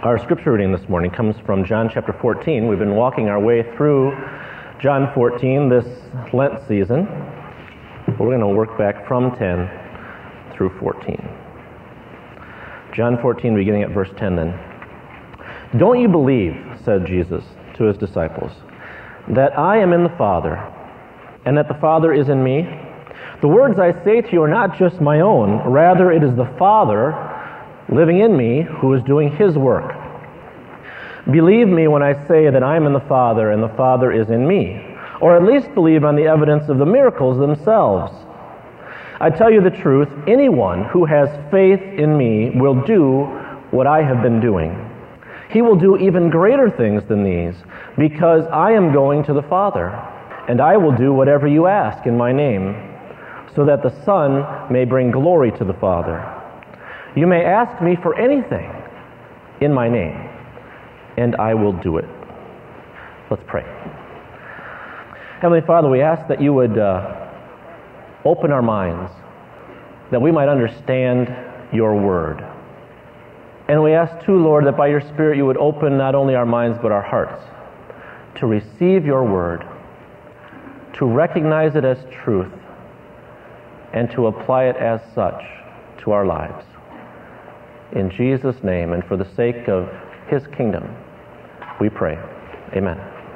Our scripture reading this morning comes from John chapter 14. We've been walking our way through John 14 this Lent season. We're going to work back from 10 through 14. John 14, beginning at verse 10 then. "Don't you believe," said Jesus to his disciples, "that I am in the Father, and that the Father is in me? The words I say to you are not just my own. Rather, it is the Father living in me who is doing his work. Believe me when I say that I am in the Father and the Father is in me, or at least believe on the evidence of the miracles themselves. I tell you the truth, anyone who has faith in me will do what I have been doing. He will do even greater things than these, because I am going to the Father, and I will do whatever you ask in my name, so that the Son may bring glory to the Father. You may ask me for anything in my name, and I will do it." Let's pray. Heavenly Father, we ask that you would open our minds, that we might understand your word. And we ask too, Lord, that by your Spirit you would open not only our minds but our hearts to receive your word, to recognize it as truth, and to apply it as such to our lives. In Jesus' name, and for the sake of his kingdom, we pray. Amen.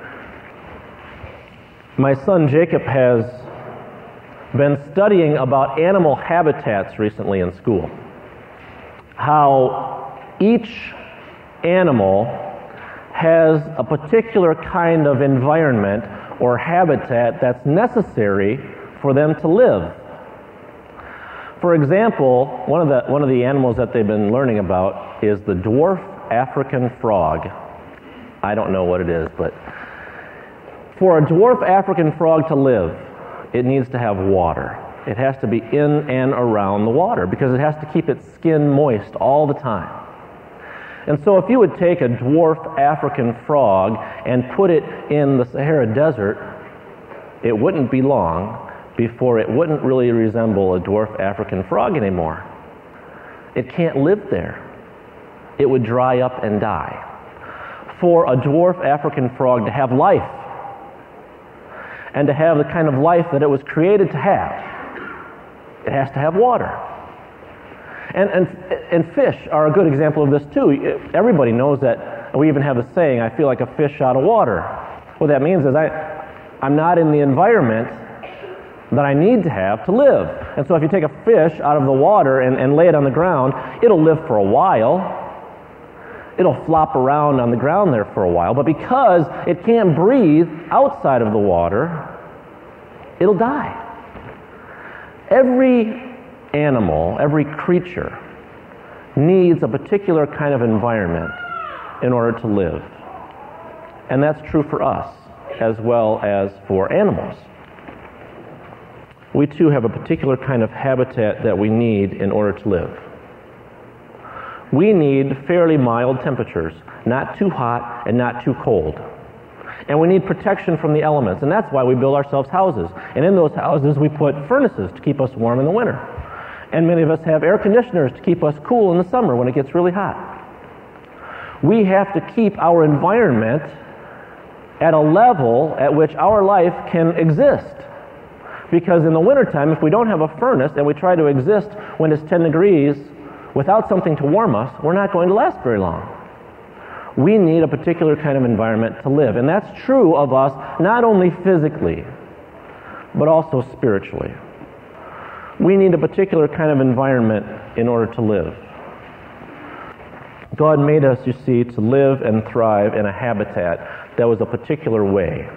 My son Jacob has been studying about animal habitats recently in school. How each animal has a particular kind of environment or habitat that's necessary for them to live. For example, one of the animals that they've been learning about is the dwarf African frog. I don't know what it is, but for a dwarf African frog to live, it needs to have water. It has to be in and around the water because it has to keep its skin moist all the time. And so if you would take a dwarf African frog and put it in the Sahara Desert, it wouldn't be long before it wouldn't really resemble a dwarf African frog anymore. It can't live there. It would dry up and die. For a dwarf African frog to have life, and to have the kind of life that it was created to have, it has to have water. And fish are a good example of this too. Everybody knows that. We even have a saying, "I feel like a fish out of water." What that means is I'm not in the environment that I need to have to live. And so if you take a fish out of the water and lay it on the ground, it'll live for a while. It'll flop around on the ground there for a while, but because it can't breathe outside of the water, it'll die. Every animal, every creature needs a particular kind of environment in order to live. And that's true for us as well as for animals. We too have a particular kind of habitat that we need in order to live. We need fairly mild temperatures, not too hot and not too cold. And we need protection from the elements, and that's why we build ourselves houses. And in those houses we put furnaces to keep us warm in the winter. And many of us have air conditioners to keep us cool in the summer when it gets really hot. We have to keep our environment at a level at which our life can exist. Because in the wintertime, if we don't have a furnace and we try to exist when it's 10 degrees without something to warm us, we're not going to last very long. We need a particular kind of environment to live. And that's true of us not only physically, but also spiritually. We need a particular kind of environment in order to live. God made us, you see, to live and thrive in a habitat that was a particular way.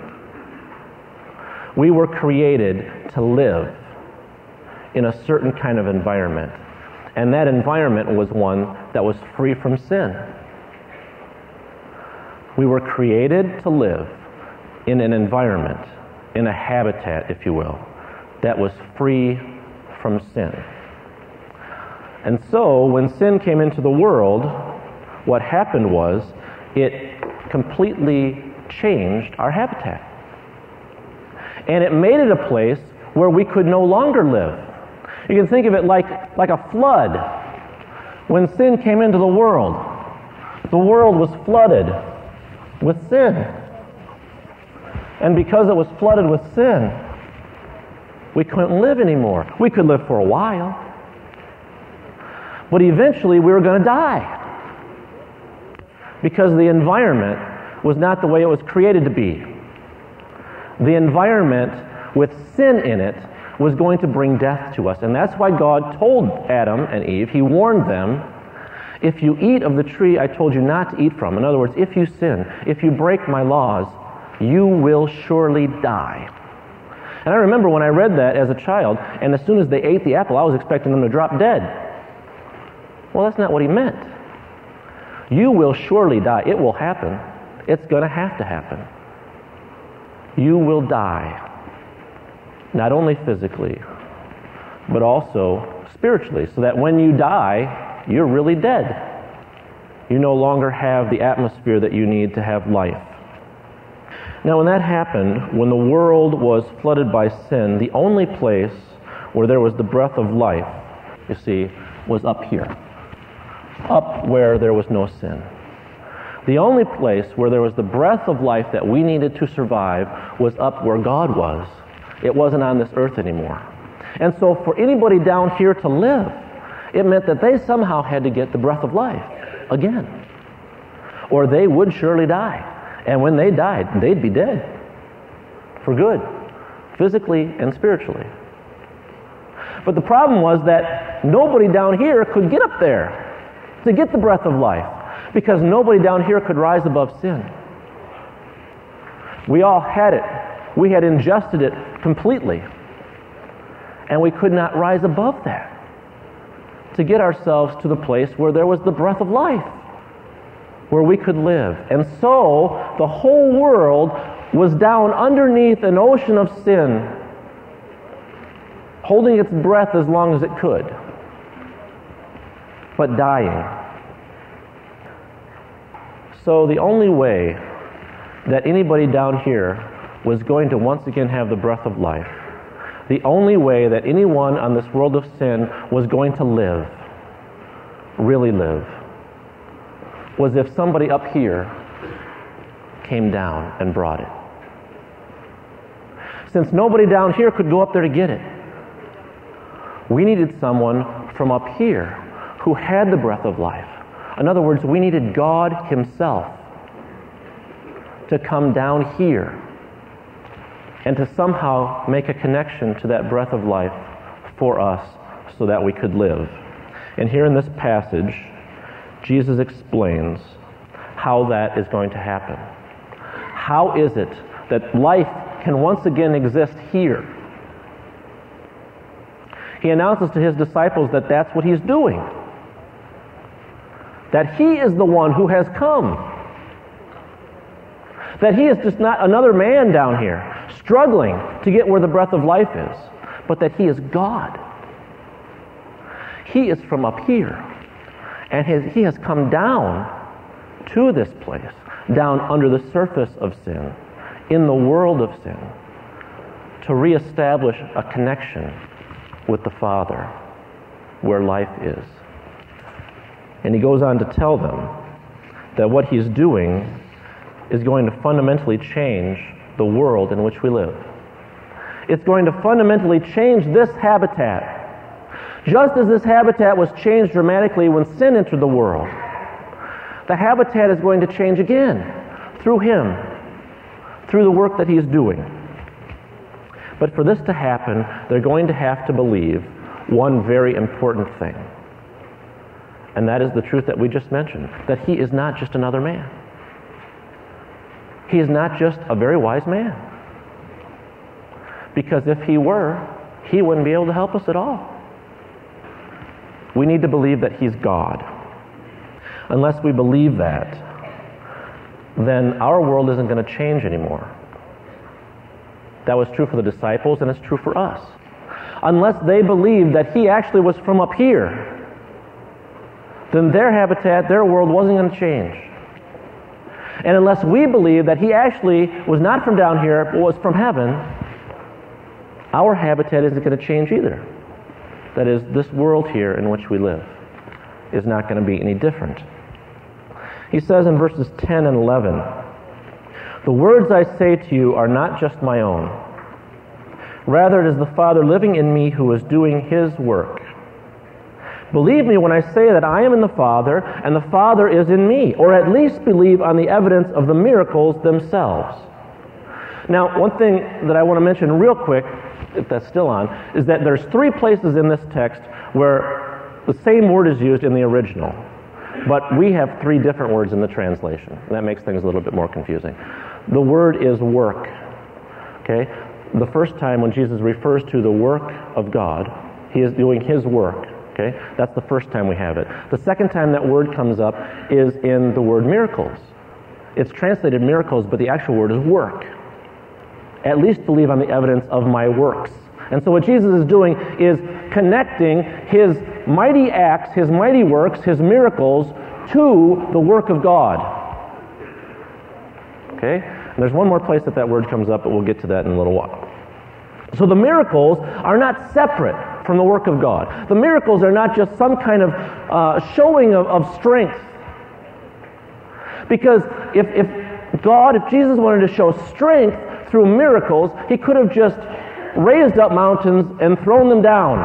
We were created to live in a certain kind of environment. And that environment was one that was free from sin. We were created to live in an environment, in a habitat, if you will, that was free from sin. And so, when sin came into the world, what happened was it completely changed our habitat. And it made it a place where we could no longer live. You can think of it like a flood. When sin came into the world, The world was flooded with sin. And because it was flooded with sin, we couldn't live anymore. We could live for a while, but eventually we were going to die because the environment was not the way it was created to be. The environment with sin in it was going to bring death to us. And that's why God told Adam and Eve, He warned them, if you eat of the tree I told you not to eat from, in other words, if you sin, if you break my laws, you will surely die. And I remember when I read that as a child, and as soon as they ate the apple, I was expecting them to drop dead. Well, that's not what He meant. You will surely die. It will happen. It's going to happen. You will die. Not only physically, but also spiritually, so that when you die, you're really dead. You no longer have the atmosphere that you need to have life. Now, when that happened, when the world was flooded by sin, the only place where there was the breath of life, you see, was up here. Up where there was no sin. The only place where there was the breath of life that we needed to survive was up where God was. It wasn't on this earth anymore. And so for anybody down here to live, it meant that they somehow had to get the breath of life again. Or they would surely die. And when they died, they'd be dead. For good. Physically and spiritually. But the problem was that nobody down here could get up there to get the breath of life, because nobody down here could rise above sin. We all had it. We had ingested it completely. And we could not rise above that to get ourselves to the place where there was the breath of life, where we could live. And so the whole world was down underneath an ocean of sin, holding its breath as long as it could, but dying. So the only way that anybody down here was going to once again have the breath of life, the only way that anyone on this world of sin was going to live, really live, was if somebody up here came down and brought it. Since nobody down here could go up there to get it, we needed someone from up here who had the breath of life. In other words, we needed God Himself to come down here and to somehow make a connection to that breath of life for us so that we could live. And here in this passage, Jesus explains how that is going to happen. How is it that life can once again exist here? He announces to His disciples that that's what He's doing. That He is the one who has come. That He is just not another man down here struggling to get where the breath of life is, but that He is God. He is from up here. And He has come down to this place, down under the surface of sin, in the world of sin, to reestablish a connection with the Father where life is. And He goes on to tell them that what He's doing is going to fundamentally change the world in which we live. It's going to fundamentally change this habitat. Just as this habitat was changed dramatically when sin entered the world, the habitat is going to change again through Him, through the work that He is doing. But for this to happen, they're going to have to believe one very important thing. And that is the truth that we just mentioned, that He is not just another man. He is not just a very wise man. Because if He were, He wouldn't be able to help us at all. We need to believe that He's God. Unless we believe that, then our world isn't going to change anymore. That was true for the disciples, and it's true for us. Unless they believed that He actually was from up here, then their habitat, their world wasn't going to change. And unless we believe that He actually was not from down here, but was from heaven, our habitat isn't going to change either. That is, this world here in which we live is not going to be any different. He says in verses 10 and 11, "The words I say to you are not just my own. Rather, it is the Father living in me who is doing His work. Believe me when I say that I am in the Father, and the Father is in me, or at least believe on the evidence of the miracles themselves." Now, one thing that I want to mention real quick, if that's still on, is that there's 3 places in this text where the same word is used in the original, but we have 3 different words in the translation. And that makes things a little bit more confusing. The word is work. Okay? The first time when Jesus refers to the work of God, He is doing His work. Okay? That's the first time we have it. The second time that word comes up is in the word miracles. It's translated miracles, but the actual word is work. At least believe on the evidence of my works. And so what Jesus is doing is connecting His mighty acts, His mighty works, His miracles to the work of God. Okay? And there's one more place that word comes up, but we'll get to that in a little while. So the miracles are not separate from the work of God. The miracles are not just some kind of showing of strength. Because if Jesus wanted to show strength through miracles, He could have just raised up mountains and thrown them down.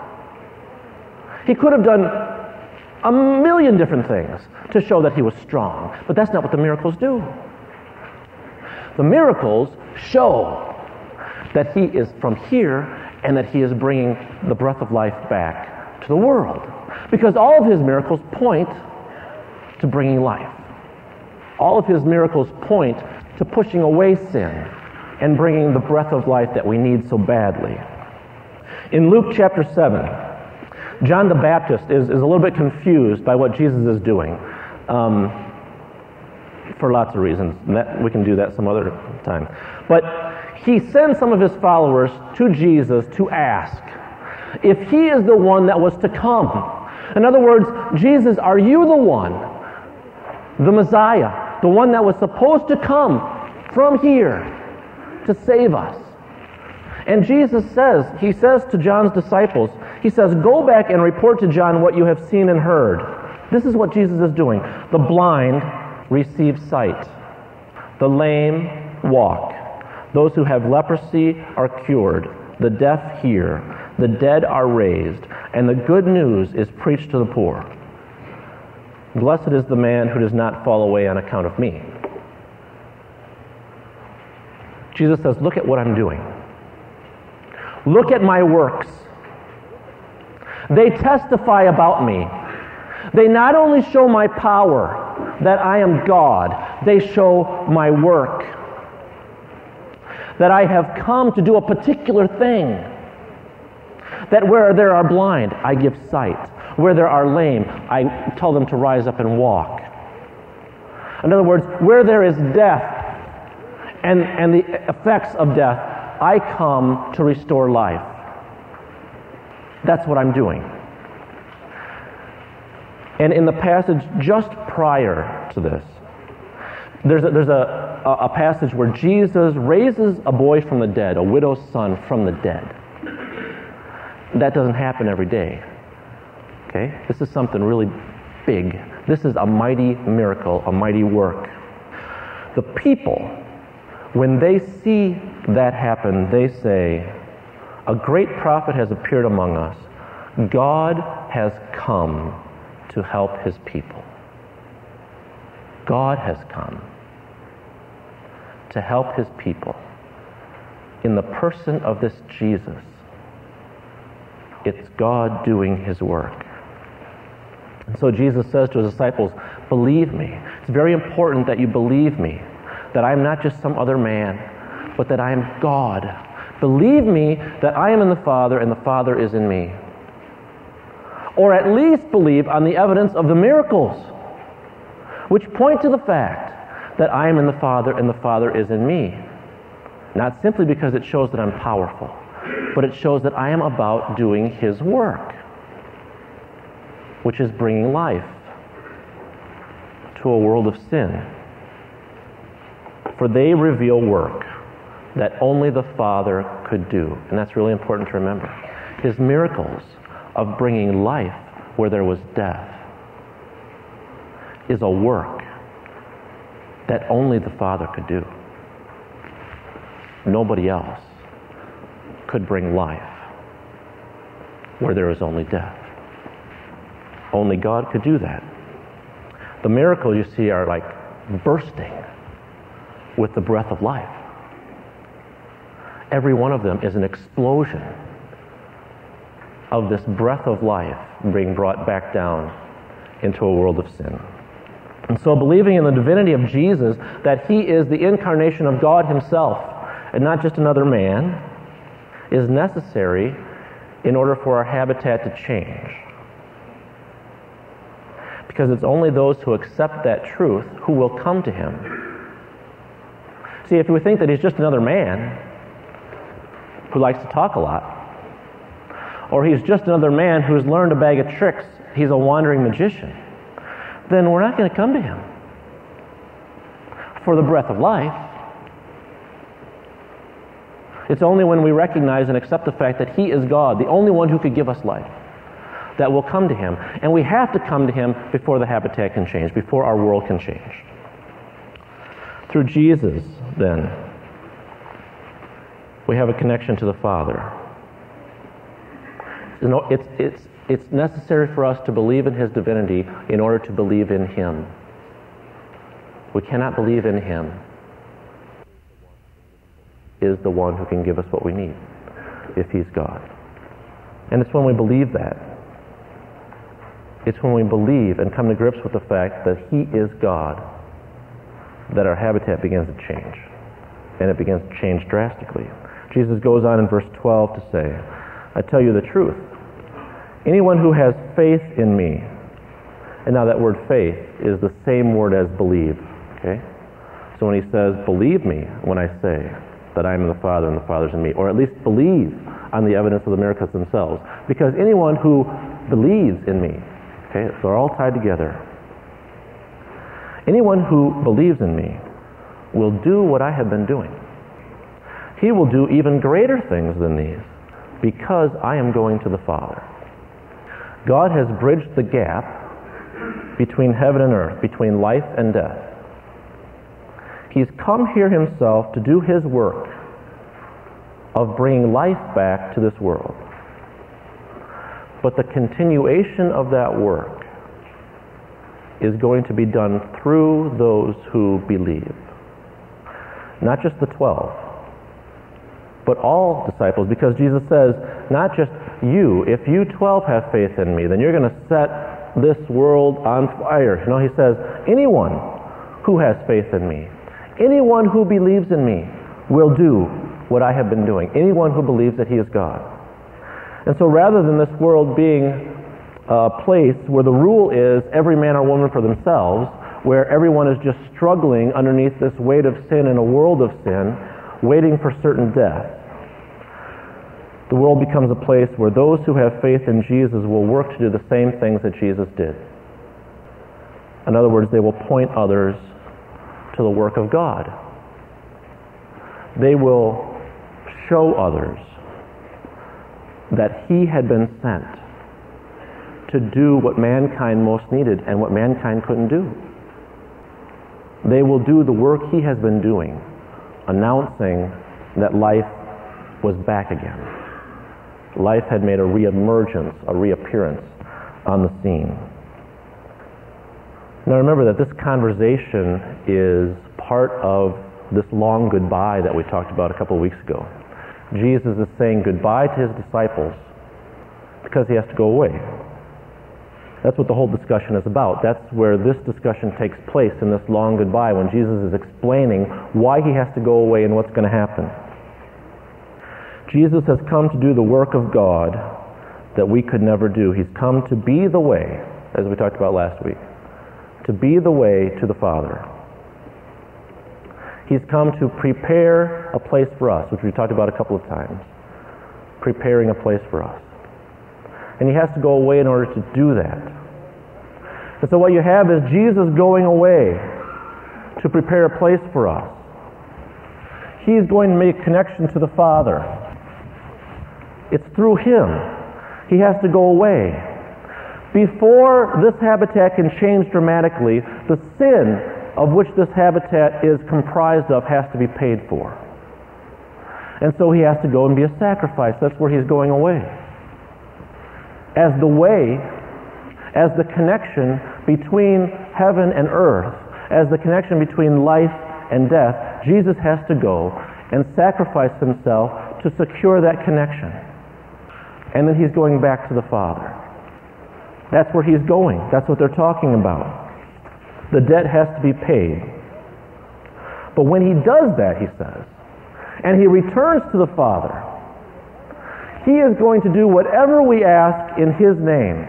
He could have done a million different things to show that He was strong. But that's not what the miracles do. The miracles show that He is from here and that He is bringing the breath of life back to the world. Because all of His miracles point to bringing life. All of His miracles point to pushing away sin and bringing the breath of life that we need so badly. In Luke chapter 7, John the Baptist is a little bit confused by what Jesus is doing for lots of reasons. And we can do that some other time. But he sends some of his followers to Jesus to ask if He is the one that was to come. In other words, Jesus, are you the one, the Messiah, the one that was supposed to come from here to save us? And Jesus says, He says to John's disciples, He says, "Go back and report to John what you have seen and heard." This is what Jesus is doing. The blind receive sight. The lame walk. Those who have leprosy are cured. The deaf hear. The dead are raised. And the good news is preached to the poor. Blessed is the man who does not fall away on account of me. Jesus says, look at what I'm doing. Look at my works. They testify about me. They not only show my power, that I am God, they show my work. That I have come to do a particular thing. That where there are blind, I give sight. Where there are lame, I tell them to rise up and walk. In other words, where there is death and the effects of death, I come to restore life. That's what I'm doing. And in the passage just prior to this, there's a passage where Jesus raises a boy from the dead, a widow's son from the dead. That doesn't happen every day. Okay? This is something really big. This is a mighty miracle, a mighty work. The people, when they see that happen, they say, "A great prophet has appeared among us. God has come to help His people." God has come to help His people in the person of this Jesus. It's God doing His work. And so Jesus says to His disciples, believe me. It's very important that you believe me, that I'm not just some other man, but that I am God. Believe me that I am in the Father and the Father is in me. Or at least believe on the evidence of the miracles, which point to the fact that I am in the Father and the Father is in me. Not simply because it shows that I'm powerful, but it shows that I am about doing His work, which is bringing life to a world of sin. For they reveal work that only the Father could do. And that's really important to remember. His miracles of bringing life where there was death is a work that only the Father could do. Nobody else could bring life where there is only death. Only God could do that. The miracles you see are like bursting with the breath of life. Every one of them is an explosion of this breath of life being brought back down into a world of sin. And so believing in the divinity of Jesus, that he is the incarnation of God himself and not just another man, is necessary in order for our habitat to change. Because it's only those who accept that truth who will come to him. See, if we think that he's just another man who likes to talk a lot, or he's just another man who's learned a bag of tricks, he's a wandering magician, then we're not going to come to him for the breath of life. It's only when we recognize and accept the fact that he is God, the only one who could give us life, that we'll come to him. And we have to come to him before the habitat can change, before our world can change. Through Jesus, then, we have a connection to the Father. You know, it's necessary for us to believe in his divinity in order to believe in him. We cannot believe in him. He is the one who can give us what we need if he's God. And it's when we believe that, it's when we believe and come to grips with the fact that he is God, that our habitat begins to change. And it begins to change drastically. Jesus goes on in verse 12 to say, I tell you the truth. Anyone who has faith in me, and now that word faith is the same word as believe, okay? So when he says, believe me when I say that I am in the Father and the Father's in me, or at least believe on the evidence of the miracles themselves, because anyone who believes in me, okay, so they're all tied together. Anyone who believes in me will do what I have been doing. He will do even greater things than these, because I am going to the Father. God has bridged the gap between heaven and earth, between life and death. He's come here himself to do his work of bringing life back to this world. But the continuation of that work is going to be done through those who believe. Not just the 12, but all disciples, because Jesus says, not just you, if you 12 have faith in me, then you're going to set this world on fire. No, he says, anyone who has faith in me, anyone who believes in me will do what I have been doing. Anyone who believes that he is God. And so rather than this world being a place where the rule is every man or woman for themselves, where everyone is just struggling underneath this weight of sin in a world of sin, waiting for certain death, the world becomes a place where those who have faith in Jesus will work to do the same things that Jesus did. In other words, they will point others to the work of God. They will show others that he had been sent to do what mankind most needed and what mankind couldn't do. They will do the work he has been doing, announcing that life was back again. Life had made a reemergence, a reappearance on the scene. Now remember that this conversation is part of this long goodbye that we talked about a couple of weeks ago. Jesus is saying goodbye to his disciples because he has to go away. That's what the whole discussion is about. That's where this discussion takes place, in this long goodbye, when Jesus is explaining why he has to go away and what's going to happen. Jesus has come to do the work of God that we could never do. He's come to be the way, as we talked about last week, to be the way to the Father. He's come to prepare a place for us, which we talked about a couple of times. Preparing a place for us. And he has to go away in order to do that. And so what you have is Jesus going away to prepare a place for us. He's going to make a connection to the Father. It's through him. He has to go away. Before this habitat can change dramatically, the sin of which this habitat is comprised of has to be paid for. And so he has to go and be a sacrifice. That's where he's going away. As the way, as the connection between heaven and earth, as the connection between life and death, Jesus has to go and sacrifice himself to secure that connection. And then he's going back to the Father. That's where he's going. That's what they're talking about. The debt has to be paid. But when he does that, he says, and he returns to the Father, he is going to do whatever we ask in his name.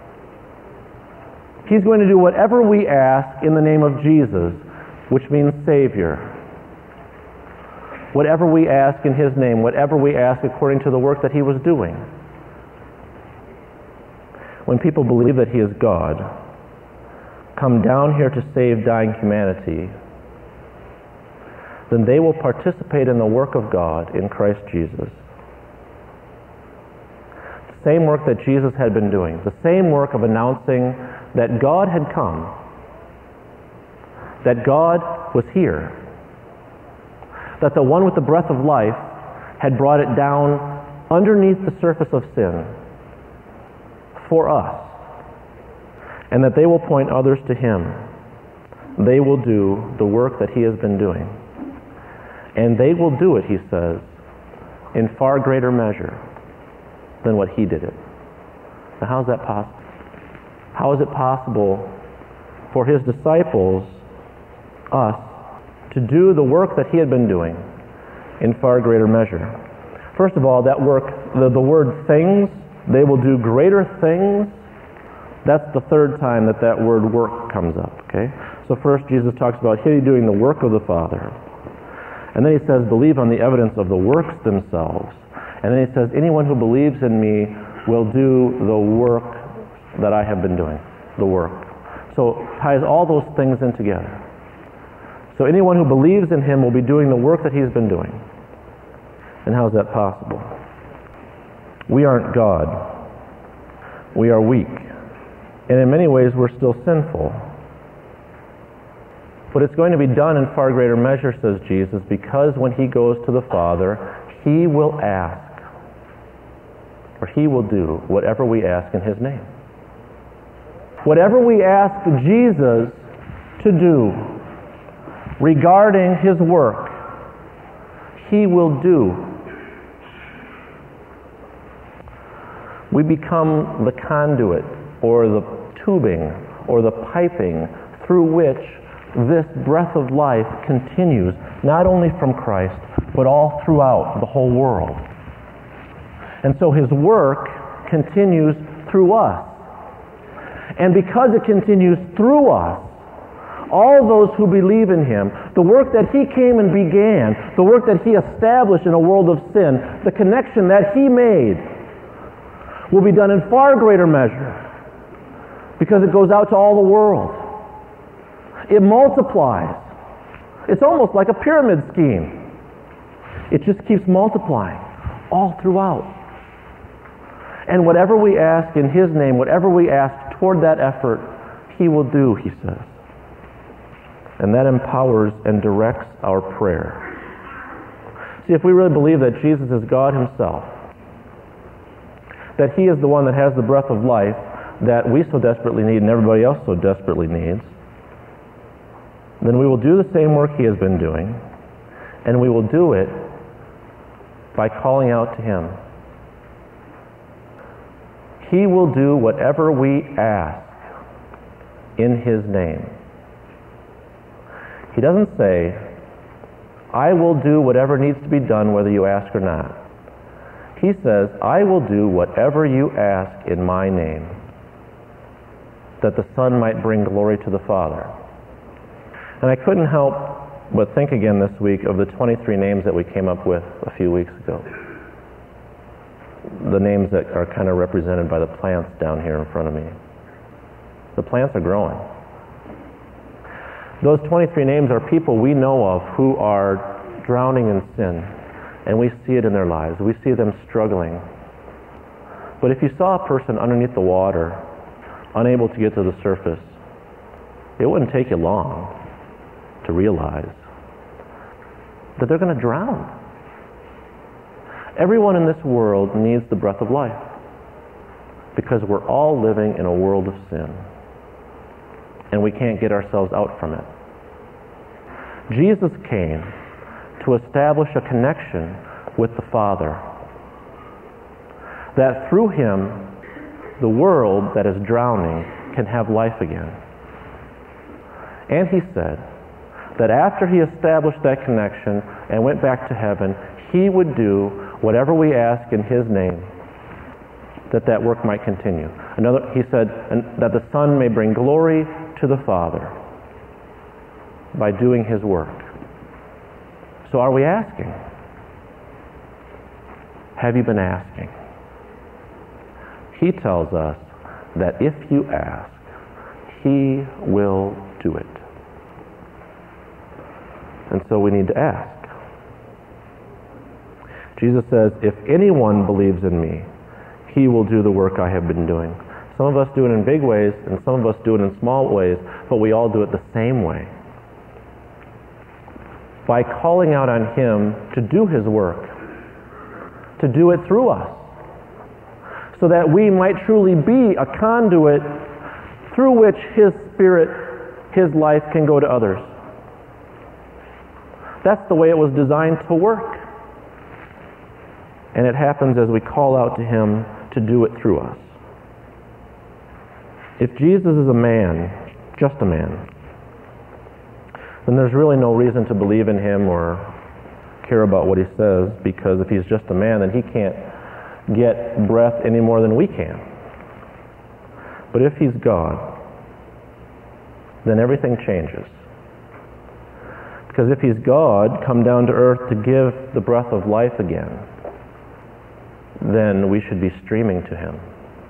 He's going to do whatever we ask in the name of Jesus, which means Savior. Whatever we ask in his name, whatever we ask according to the work that he was doing. When people believe that he is God, come down here to save dying humanity, then they will participate in the work of God in Christ Jesus. The same work that Jesus had been doing, the same work of announcing that God had come, that God was here, that the one with the breath of life had brought it down underneath the surface of sin for us, and that they will point others to him. They will do the work that he has been doing. And they will do it, he says, in far greater measure than what he did it. Now, how is that possible? How is it possible for his disciples, us, to do the work that he had been doing in far greater measure? First of all, that work, the word things, they will do greater things. That's the third time that word work comes up, okay? So first Jesus talks about he doing the work of the Father. And then he says, believe on the evidence of the works themselves. And then he says, anyone who believes in me will do the work that I have been doing, the work. So ties all those things in together. So anyone who believes in him will be doing the work that he's been doing. And how is that possible? We aren't God. We are weak. And in many ways we're still sinful. But it's going to be done in far greater measure, says Jesus, because when he goes to the Father, he will ask, or he will do whatever we ask in his name. Whatever we ask Jesus to do regarding his work, he will do. We become the conduit, or the tubing, or the piping through which this breath of life continues, not only from Christ, but all throughout the whole world. And so his work continues through us. And because it continues through us, all those who believe in him, the work that he came and began, the work that he established in a world of sin, the connection that he made, will be done in far greater measure, because it goes out to all the world. It multiplies. It's almost like a pyramid scheme. It just keeps multiplying all throughout. And whatever we ask in his name, whatever we ask toward that effort, he will do, he says. And that empowers and directs our prayer. See, if we really believe that Jesus is God himself, that he is the one that has the breath of life that we so desperately need and everybody else so desperately needs, then we will do the same work he has been doing, and we will do it by calling out to him. He will do whatever we ask in his name. He doesn't say, I will do whatever needs to be done whether you ask or not. He says, I will do whatever you ask in my name, that the Son might bring glory to the Father. And I couldn't help but think again this week of the 23 names that we came up with a few weeks ago. The names that are kind of represented by the plants down here in front of me. The plants are growing. Those 23 names are people we know of who are drowning in sin, and we see it in their lives. We see them struggling. But if you saw a person underneath the water, unable to get to the surface, it wouldn't take you long realize that they're going to drown. Everyone in this world needs the breath of life because we're all living in a world of sin and we can't get ourselves out from it. Jesus came to establish a connection with the Father, that through him the world that is drowning can have life again. And he said that after he established that connection and went back to heaven, he would do whatever we ask in his name, that work might continue. He said that the Son may bring glory to the Father by doing his work. So are we asking? Have you been asking? He tells us that if you ask, he will do it. And so we need to ask. Jesus says, if anyone believes in me, he will do the work I have been doing. Some of us do it in big ways, and some of us do it in small ways, but we all do it the same way. By calling out on him to do his work, to do it through us, so that we might truly be a conduit through which his Spirit, his life can go to others. That's the way it was designed to work. And it happens as we call out to him to do it through us. If Jesus is a man, just a man, then there's really no reason to believe in him or care about what he says, because if he's just a man, then he can't get breath any more than we can. But if he's God, then everything changes. Because if he's God, come down to earth to give the breath of life again, then we should be streaming to him.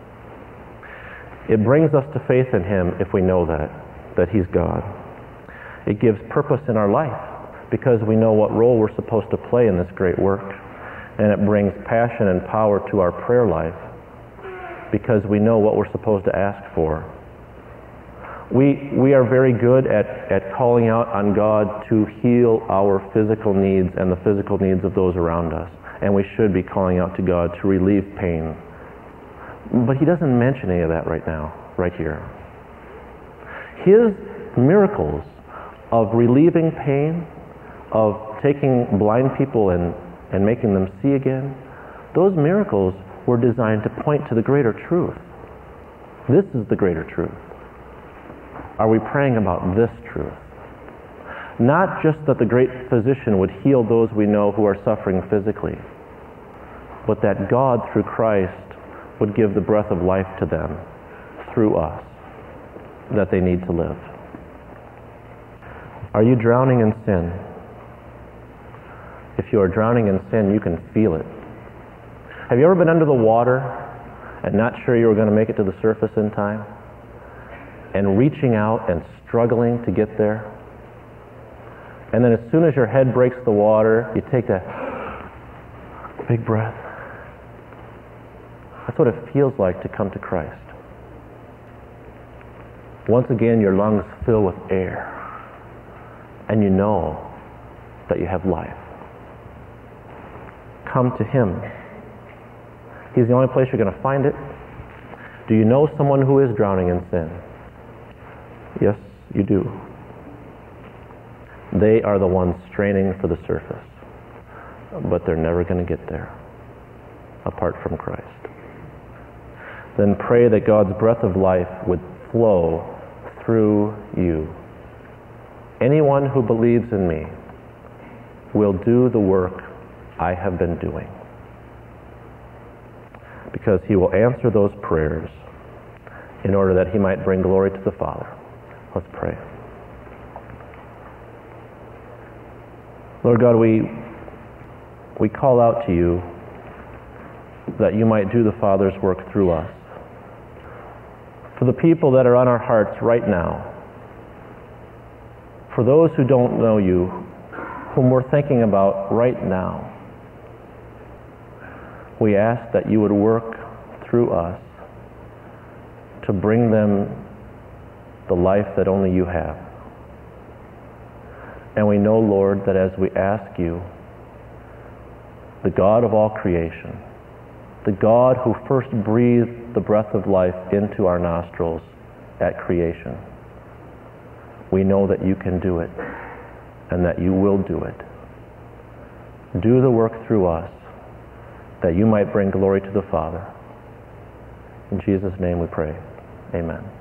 It brings us to faith in him if we know that he's God. It gives purpose in our life because we know what role we're supposed to play in this great work. And it brings passion and power to our prayer life because we know what we're supposed to ask for. We are very good at calling out on God to heal our physical needs and the physical needs of those around us. And we should be calling out to God to relieve pain. But he doesn't mention any of that right now, right here. His miracles of relieving pain, of taking blind people and making them see again, those miracles were designed to point to the greater truth. This is the greater truth. Are we praying about this truth? Not just that the great physician would heal those we know who are suffering physically, but that God, through Christ, would give the breath of life to them through us that they need to live. Are you drowning in sin? If you are drowning in sin, you can feel it. Have you ever been under the water and not sure you were going to make it to the surface in time? And reaching out and struggling to get there? And then as soon as your head breaks the water, you take that big breath. That's what it feels like to come to Christ. Once again, your lungs fill with air. And you know that you have life. Come to him. He's the only place you're going to find it. Do you know someone who is drowning in sin? Yes, you do. They are the ones straining for the surface. But they're never going to get there apart from Christ. Then pray that God's breath of life would flow through you. Anyone who believes in me will do the work I have been doing. Because he will answer those prayers in order that he might bring glory to the Father. Let's pray. Lord God, we call out to you that you might do the Father's work through us. For the people that are on our hearts right now, for those who don't know you, whom we're thinking about right now, we ask that you would work through us to bring them the life that only you have. And we know, Lord, that as we ask you, the God of all creation, the God who first breathed the breath of life into our nostrils at creation, we know that you can do it and that you will do it. Do the work through us that you might bring glory to the Father. In Jesus' name we pray. Amen.